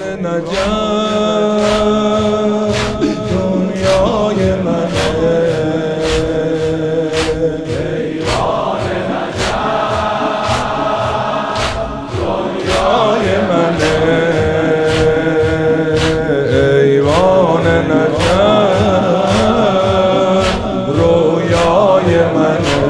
نجف دنیای منه ایوان نجف دنیای منه ایوان نجف رویای منه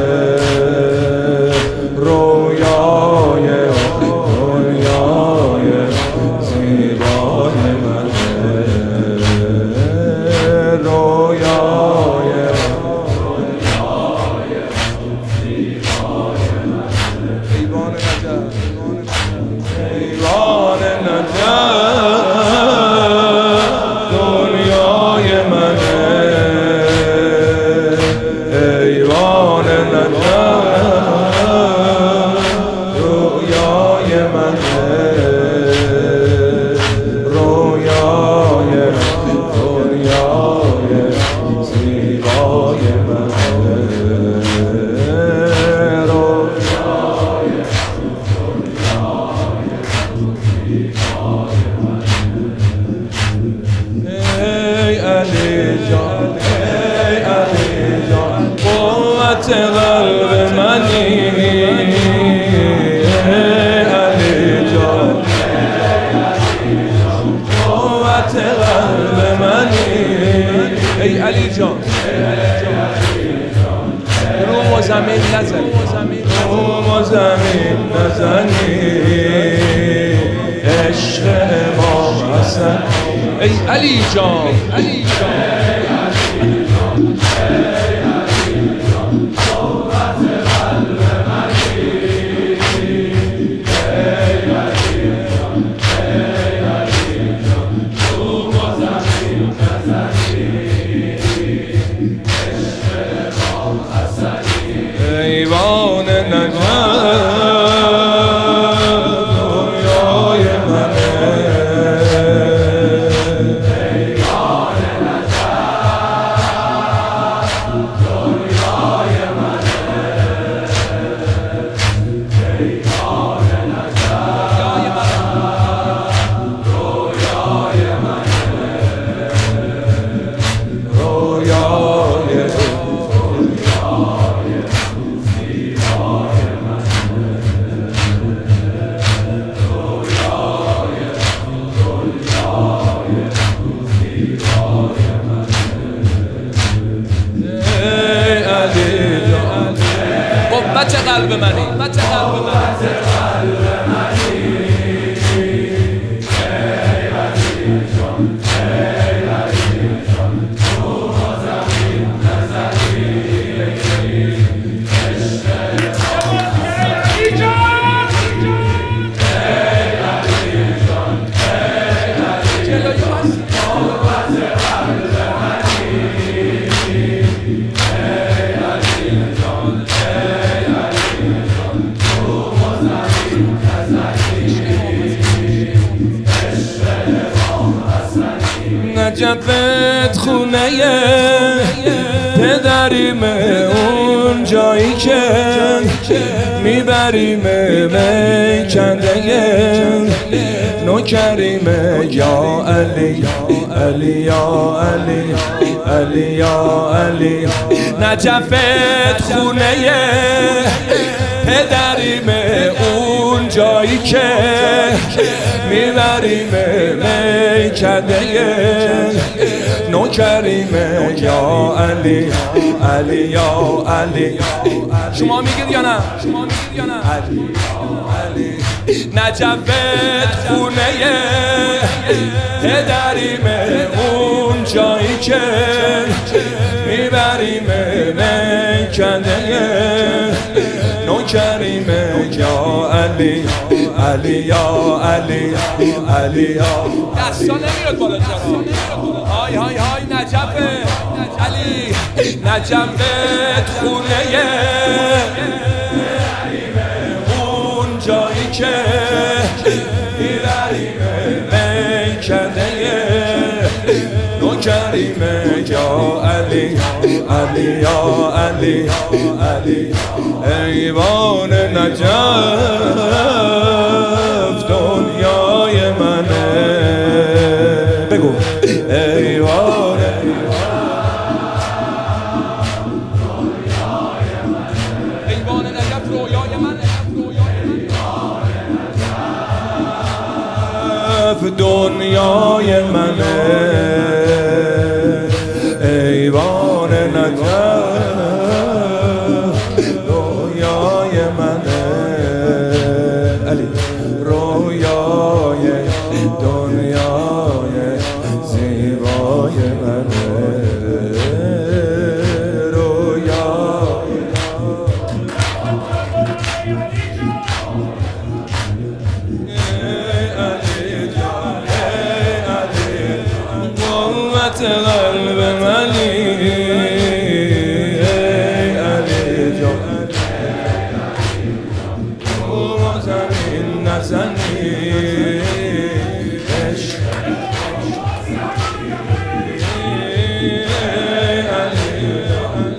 رویای دنیای زیبای منه رویای ایوان نجف ایوان نجف دنیای منه ایوان نجف رویای منه رویای دنیای زیبای منه ای علی جان ای علی جان قوت قلب منی ای علی جان قوت قلب منی ای علی جان رو و زمین نزنی رو و زمین نزنی عشق امام حسن ای علی جان علی ایوان نجف دنیای منه ایوان نجف دنیای منه ایوان نجف رویای منه رویای قوت قلب منی قوت قلب منی نجفت خونه پدریم اون جایی که میبریم میکنده نوکریم یا علی علی یا علی علی یا علی نجفت خونه پدریم اون جایی که میبریم میکنده نوکریم یا علی علی یا علی شما میگید یا نه علی علی نجفت خونه پدریم اون جایی که میبریم میکنده نوکریم یا علی علی یا علی علی یا دستا نمیاد بالا چرا های های های نجف علی نجفت خونه اون جایی که میبریم میکنده نوکریم یا علی علی یا علی علی ایوان نجف دنیای منه نجف دنیای منه، ایوان نجف رویای منه، علی رویای دنیای زیبای منه، قلب منی ای علی جان، تو زمین نزنی عشق ای علی جان،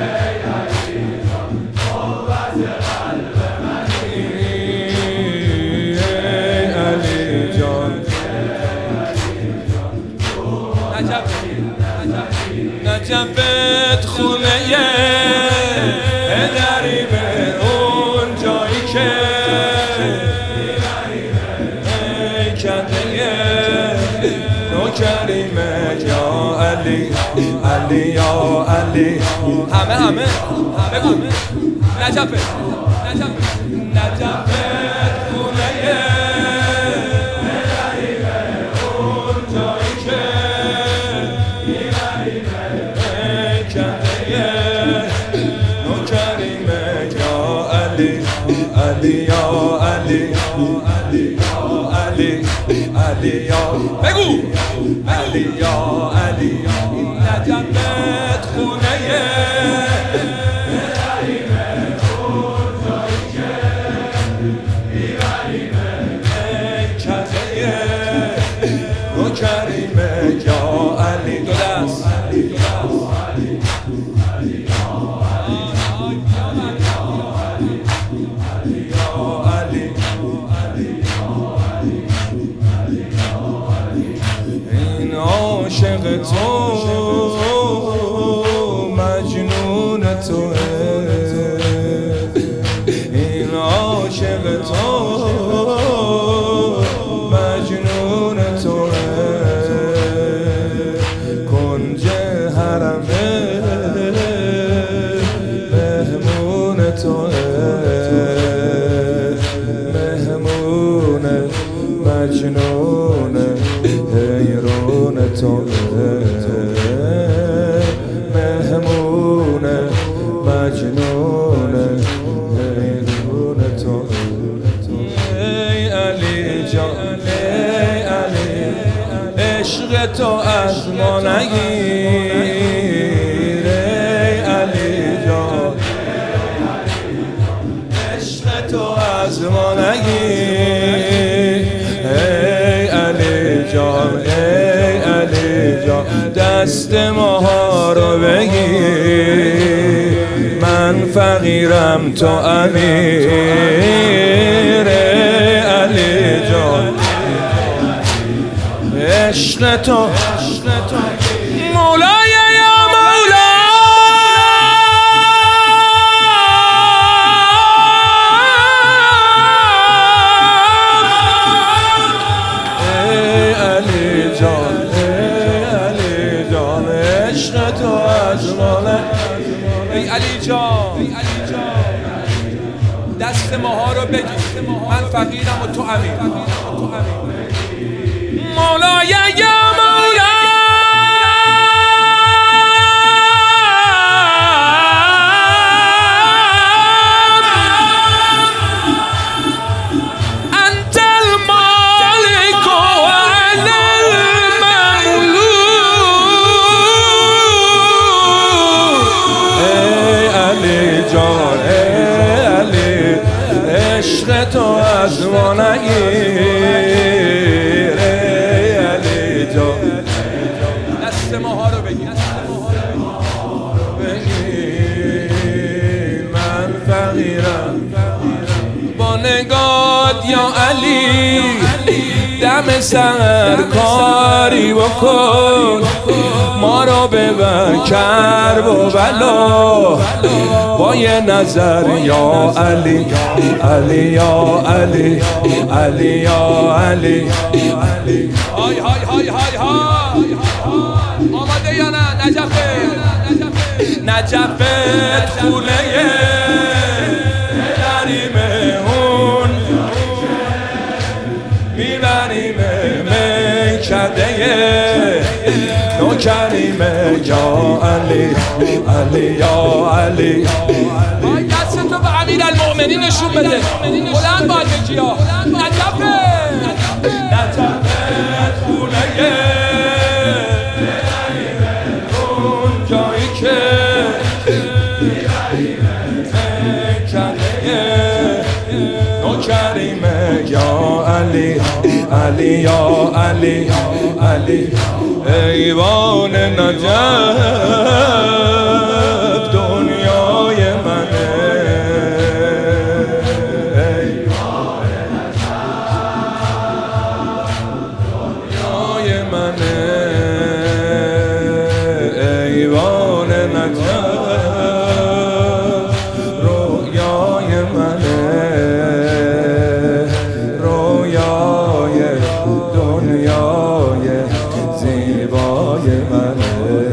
قوت قلب منی ای علی جان. نجفت خونه پدری به اون جایی که کده نوکریمه یا علی، علی یا علی، همه بگو نجفت خونه پدری به اون جایی که علی یا علی، علی یا علی، علی یا بگو علی یا علی، نجفت خونه کریمه یا علی، دو دست این عاشق تو مجنون توه، این عاشق تو مجنون توه، کنج حرمه مهمون توه، مهمون مجنون حیرون توه، مهمون مجنون حیرون توه. ای علی جان ای علی، عشق تو از ما نگیر ای علی جان، عشق تو از ما نگیر ای علی جان، ای علی جان، دست ماها رو بگیر، من فقیرم تو امیر ای علی جان، عشق تو مولای یا مولا، ای علی جان، ای علی جان، عشق تو از ماله، ای علی جان، دست ماها رو بگیر، من فقیرم و تو امیر، مولای یا مولا، انت المالک و انا المملوک، ای علی جان، ای علی، عشق تو از ما نگیر ای علی جان، دست ماها رو بگیر، من فقیرم با نگات یا علی، دم سحر کاری بکن، ما رو به و کرب و بلا با یه نظر یا علی علی یا علی علی یا علی های های های های های آماده یا نه؟ نجفت خونه میبریم اون میبریم میکده نوکریم یا علی علی یا علی دستتو به امیرالمؤمنین نشون بده بلند باید بگی ها نجفت خونه اون جایی که نوکریم یا علی علی یا علی علی ایوان نجف دنیای منه ایوان دنیای منه ایوان نجف رویای منه رویای دنیای زیبای منه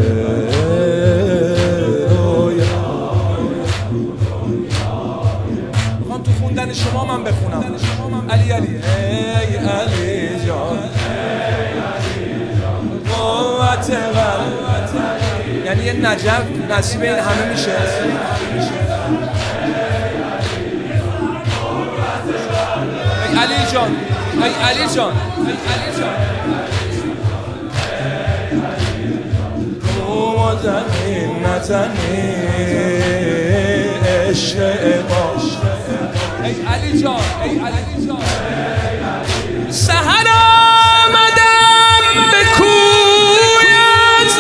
میخوام تو خوندن شما من بخونم علی علی ای علی جان قوت قلب یعنی یه نجف نصیب این همه میشه ای علی جان ای علی جان ای علی جان رو زمین نزنی عشق ما ای علی جان ای علی جان سحر آمدم به کویت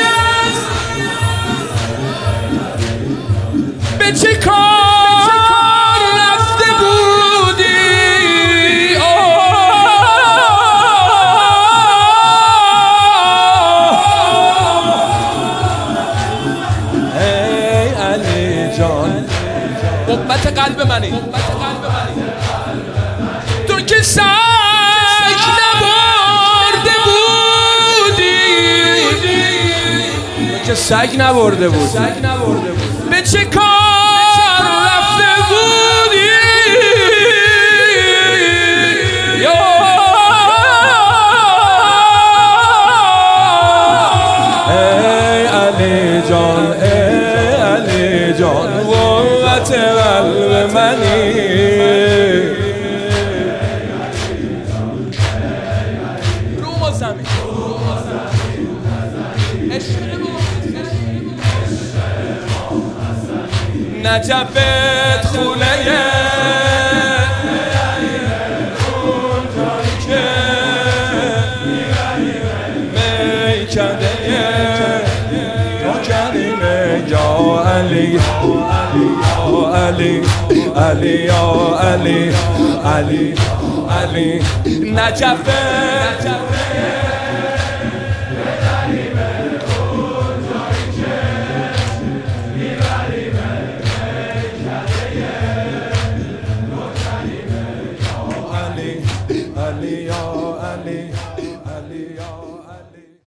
به چه کار رفته بودی ای علی جان قوت قلب منی تو که سگ نبرده بودی تو که سگ نبرده بودی به چه کار رفته بودی ای علی جان ای علی جان قوت قلب منی رو زمین نجفت خونه اون جایی که میکده نوکریم یا علی یا علی علی یا علی علی علی نجفت